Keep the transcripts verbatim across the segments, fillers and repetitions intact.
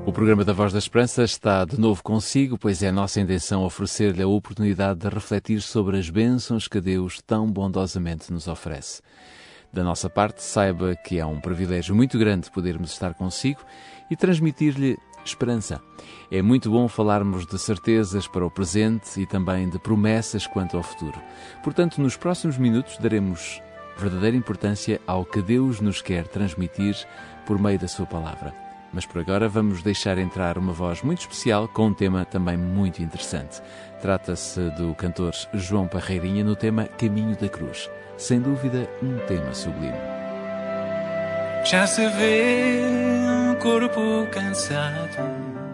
O programa da Voz da Esperança está de novo consigo, pois é a nossa intenção oferecer-lhe a oportunidade de refletir sobre as bênçãos que Deus tão bondosamente nos oferece. Da nossa parte, saiba que é um privilégio muito grande podermos estar consigo e transmitir-lhe esperança. É muito bom falarmos de certezas para o presente e também de promessas quanto ao futuro. Portanto, nos próximos minutos daremos verdadeira importância ao que Deus nos quer transmitir por meio da sua palavra. Mas por agora vamos deixar entrar uma voz muito especial com um tema também muito interessante. Trata-se do cantor João Parreirinha no tema Caminho da Cruz. Sem dúvida, um tema sublime. Já se vê um corpo cansado,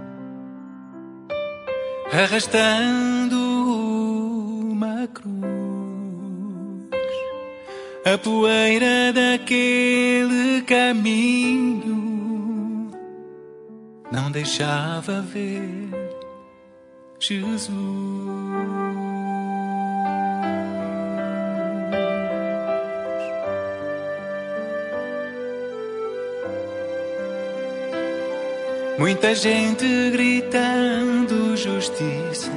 arrastando uma cruz, a poeira daquele caminho não deixava ver Jesus. Muita gente gritando justiça,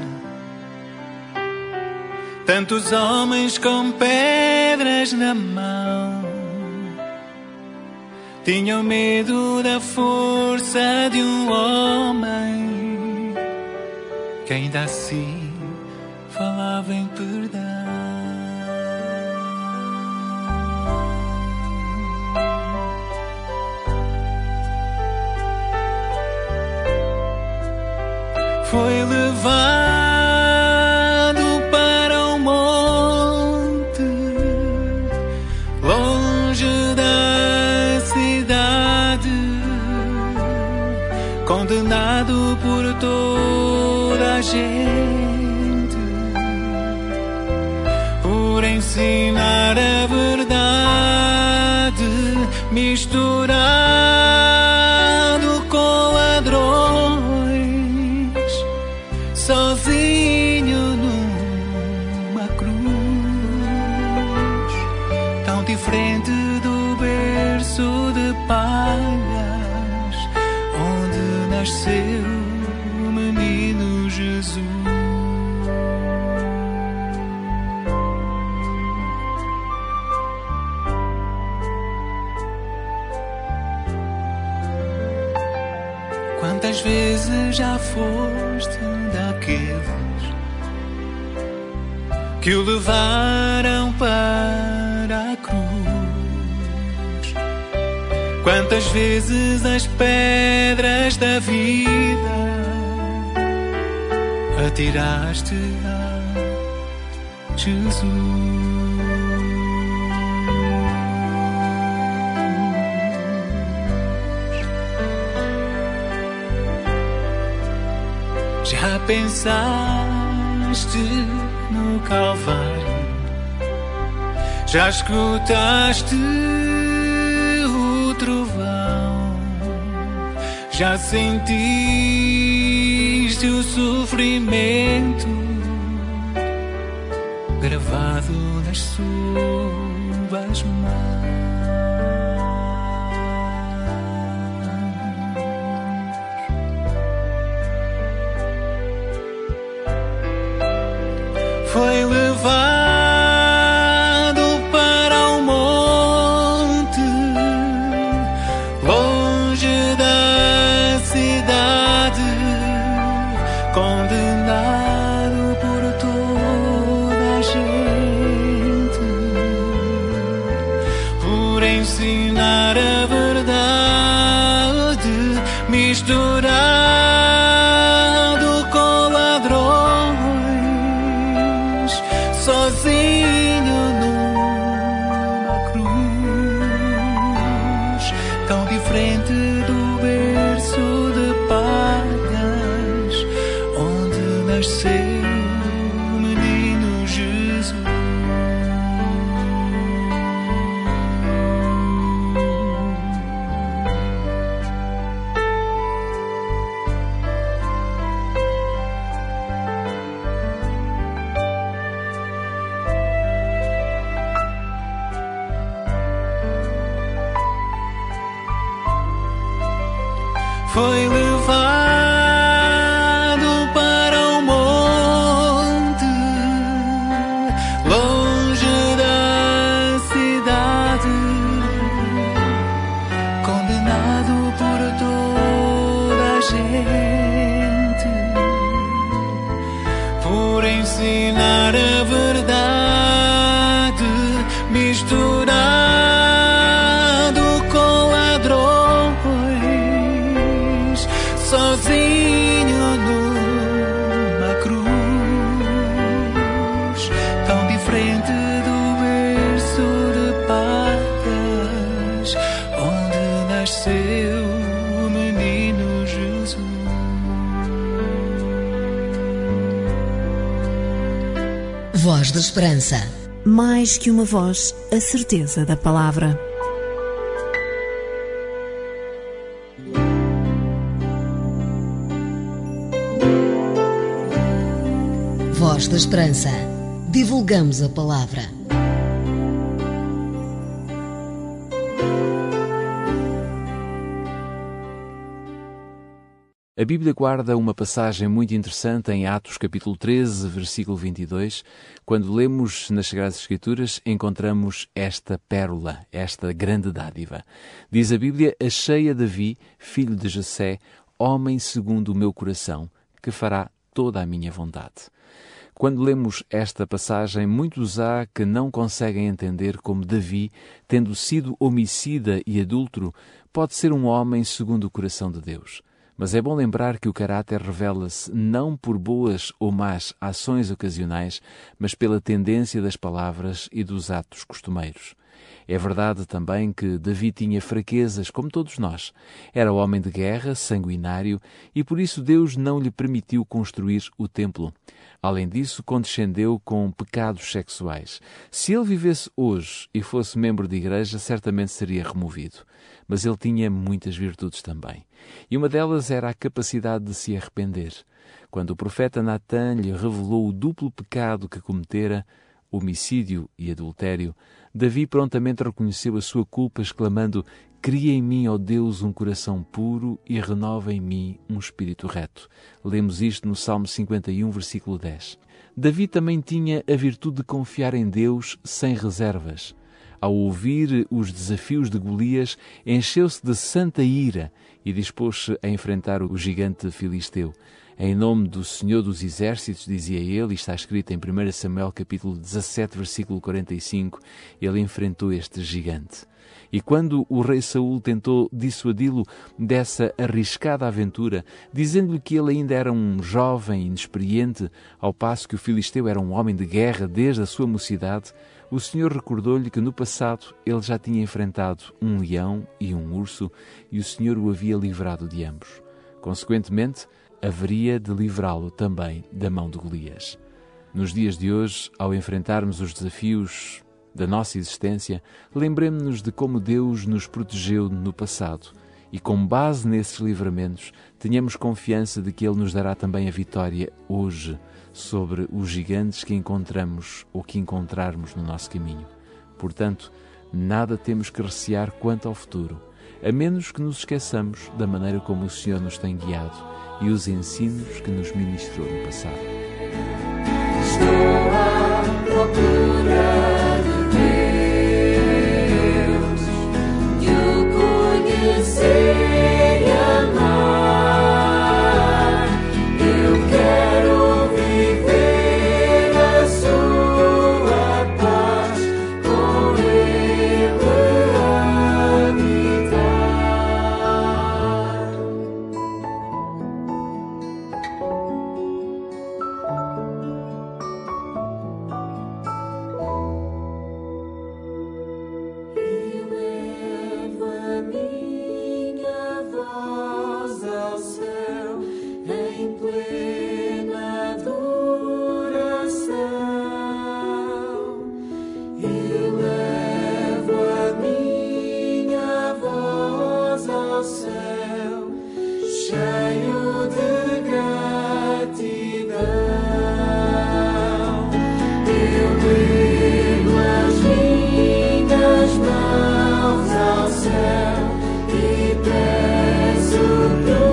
tantos homens com pedras na mão, tinham medo da força de um homem que ainda assim falava em perdão. Foi levado para o monte, longe da cidade, condenado por toda a gente, por ensinar a verdade, misturado com ladrões, sozinho numa cruz, tão diferente do berço de palhas onde nasceu o menino Jesus. Quantas vezes já foste daqueles que o levaram para a cruz? Quantas vezes as pedras da vida atiraste a Jesus? Já pensaste no Calvário? Já escutaste o trovão? Já sentiste o sofrimento gravado nas suas mãos? Foi levado para o monte, longe da cidade, condenado por toda a gente, por ensinar a verdade, misturado com ladrões, sozinho numa cruz, tão diferente do berço de palhas onde nasceu o menino Jesus. foi levado para o monte, longe da cidade, condenado por toda a gente, por ensinar a verdade misturado com ladrões, sozinho numa cruz, tão diferente do berço de paz onde nasceu o menino Jesus. Voz da Esperança. Mais que uma voz, a certeza da palavra. Voz da Esperança. Divulgamos a palavra. A Bíblia guarda uma passagem muito interessante em Atos capítulo treze, versículo vinte e dois. Quando lemos nas Sagradas Escrituras, encontramos esta pérola, esta grande dádiva. Diz a Bíblia: achei a Davi, filho de Jessé, homem segundo o meu coração, que fará toda a minha vontade. Quando lemos esta passagem, muitos há que não conseguem entender como Davi, tendo sido homicida e adúltero, pode ser um homem segundo o coração de Deus. Mas é bom lembrar que o caráter revela-se não por boas ou más ações ocasionais, mas pela tendência das palavras e dos atos costumeiros. É verdade também que Davi tinha fraquezas, como todos nós. Era homem de guerra, sanguinário, e por isso Deus não lhe permitiu construir o templo. Além disso, condescendeu com pecados sexuais. Se ele vivesse hoje e fosse membro de igreja, certamente seria removido. Mas ele tinha muitas virtudes também. E uma delas era a capacidade de se arrepender. Quando o profeta Natã lhe revelou o duplo pecado que cometera, homicídio e adultério, Davi prontamente reconheceu a sua culpa, exclamando: cria em mim, ó Deus, um coração puro e renova em mim um espírito reto. Lemos isto no Salmo cinquenta e um, versículo dez. Davi também tinha a virtude de confiar em Deus sem reservas. Ao ouvir os desafios de Golias, encheu-se de santa ira e dispôs-se a enfrentar o gigante filisteu. Em nome do Senhor dos Exércitos, dizia ele, e está escrito em primeiro Samuel capítulo dezassete, versículo quarenta e cinco, ele enfrentou este gigante. E quando o rei Saul tentou dissuadi-lo dessa arriscada aventura, dizendo-lhe que ele ainda era um jovem inexperiente, ao passo que o filisteu era um homem de guerra desde a sua mocidade, o Senhor recordou-lhe que no passado ele já tinha enfrentado um leão e um urso e o Senhor o havia livrado de ambos. Consequentemente, haveria de livrá-lo também da mão de Golias. Nos dias de hoje, ao enfrentarmos os desafios da nossa existência, lembremos-nos de como Deus nos protegeu no passado e, com base nesses livramentos, tenhamos confiança de que Ele nos dará também a vitória hoje sobre os gigantes que encontramos ou que encontrarmos no nosso caminho. Portanto, nada temos que recear quanto ao futuro, a menos que nos esqueçamos da maneira como o Senhor nos tem guiado e os ensinos que nos ministrou no passado. Estou à procura de Deus, de o conhecer e amar. Eu quero viver a sua paz, com Ele habitar. Cheio de gratidão, eu levo as minhas mãos ao céu e peço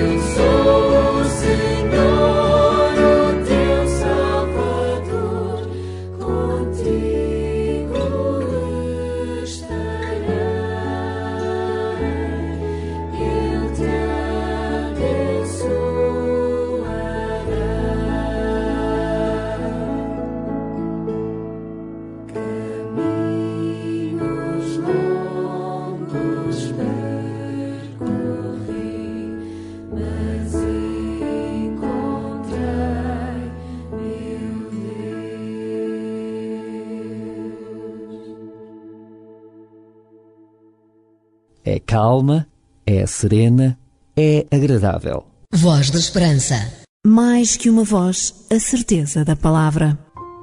É calma, é serena, é agradável. Voz da Esperança. Mais que uma voz, a certeza da palavra.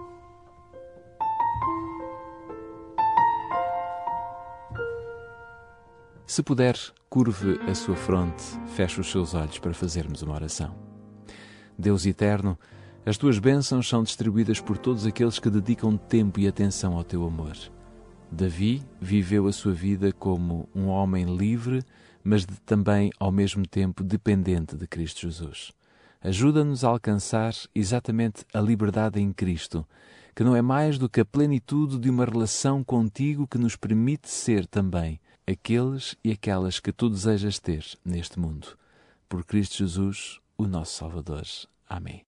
Se puder, curve a sua fronte, feche os seus olhos para fazermos uma oração. Deus eterno, as tuas bênçãos são distribuídas por todos aqueles que dedicam tempo e atenção ao teu amor. Davi viveu a sua vida como um homem livre, mas de, também ao mesmo tempo dependente de Cristo Jesus. Ajuda-nos a alcançar exatamente a liberdade em Cristo, que não é mais do que a plenitude de uma relação contigo que nos permite ser também aqueles e aquelas que tu desejas ter neste mundo. Por Cristo Jesus, o nosso Salvador. Amém.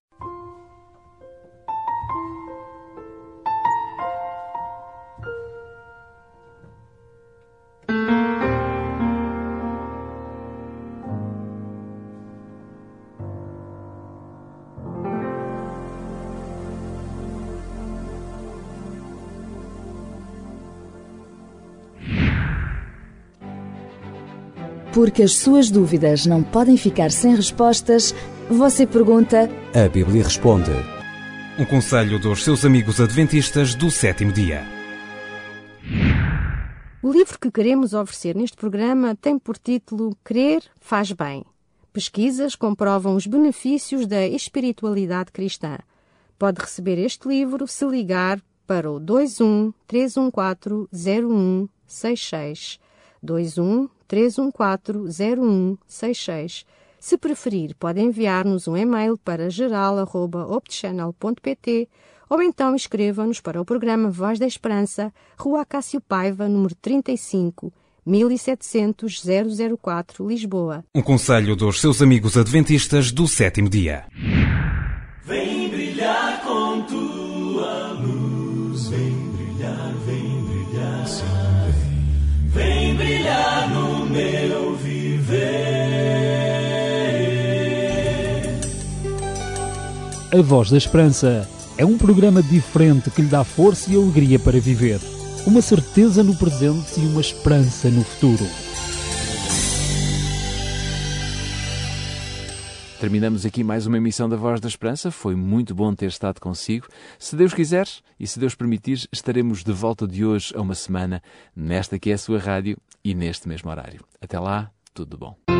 Porque as suas dúvidas não podem ficar sem respostas, você pergunta... A Bíblia responde. Um conselho dos seus amigos adventistas do sétimo dia. O livro que queremos oferecer neste programa tem por título Crer faz bem. Pesquisas comprovam os benefícios da espiritualidade cristã. Pode receber este livro se ligar para o dois um três um quatro zero um seis seis. dois um três um quatro zero um seis seis. Se preferir, pode enviar-nos um e-mail para geral arroba optchannel ponto pt ou então escreva-nos para o programa Voz da Esperança, Rua Acácio Paiva, número trinta e cinco, mil e setecentos, zero zero quatro, Lisboa. Um conselho dos seus amigos adventistas do sétimo dia. Vem brilhar com tua luz, vem brilhar, vem brilhar, sim, vem. Vem brilhar no meu viver. A Voz da Esperança é um programa diferente que lhe dá força e alegria para viver. Uma certeza no presente e uma esperança no futuro. Terminamos aqui mais uma emissão da Voz da Esperança. Foi muito bom ter estado consigo. Se Deus quiser e se Deus permitir, estaremos de volta de hoje a uma semana, nesta que é a sua rádio e neste mesmo horário. Até lá, tudo bom.